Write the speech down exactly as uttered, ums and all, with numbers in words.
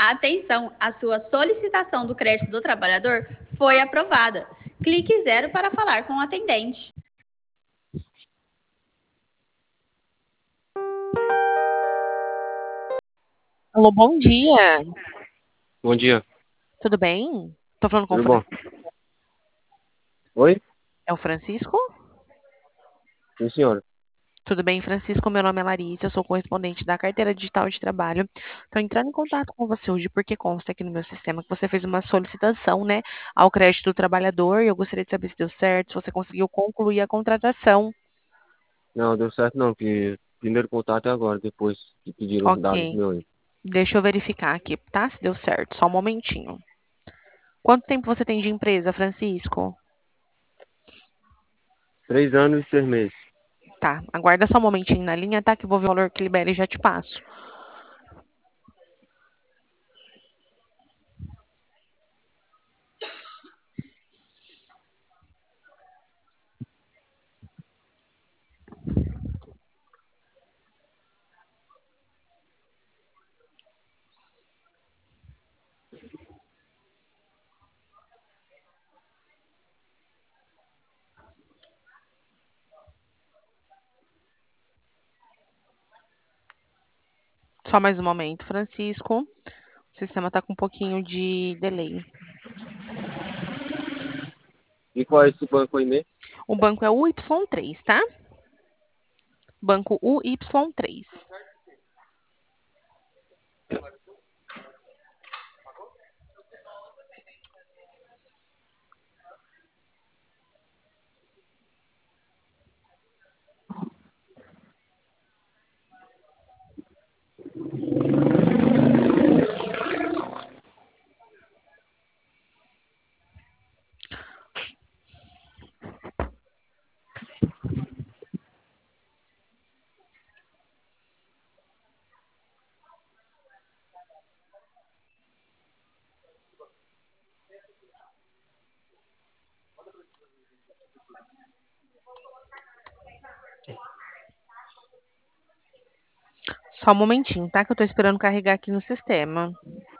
Atenção, a sua solicitação do crédito do trabalhador foi aprovada. Clique zero para falar com o atendente. Alô, bom dia. Bom dia, Tudo bem? Tô falando com o tudo bom? Francisco. Oi? É o Francisco? Sim, senhora. Tudo bem, Francisco? Meu nome é Larissa, eu sou correspondente da Carteira Digital de Trabalho. Estou entrando em contato com você hoje porque consta aqui no meu sistema que você fez uma solicitação, né, ao crédito do trabalhador e eu gostaria de saber se deu certo, se você conseguiu concluir a contratação. Não, deu certo não, que primeiro contato é agora, depois que pediram os dados Ok, meus aí. deixa eu verificar aqui, tá? Se deu certo, só um momentinho. Quanto tempo você tem de empresa, Francisco? Três anos e seis meses. Tá, aguarda só um momentinho na linha, tá? Que eu vou ver o valor que libera e já te passo. Só mais um momento, Francisco. O sistema tá com um pouquinho de delay. E qual é esse banco aí mesmo? O banco é o Y três, tá? Banco U Y três. Só um momentinho, tá? Que eu tô esperando carregar aqui no sistema.